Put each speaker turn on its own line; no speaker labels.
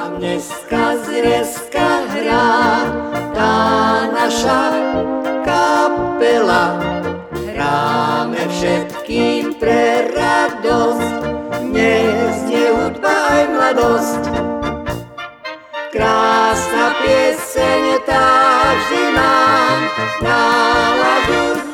dneska hrá tá naša kapela. Hráme všetkým pre radosť, nech znie hudba aj mladosť. Krásna pieseň tá vždy nám náladu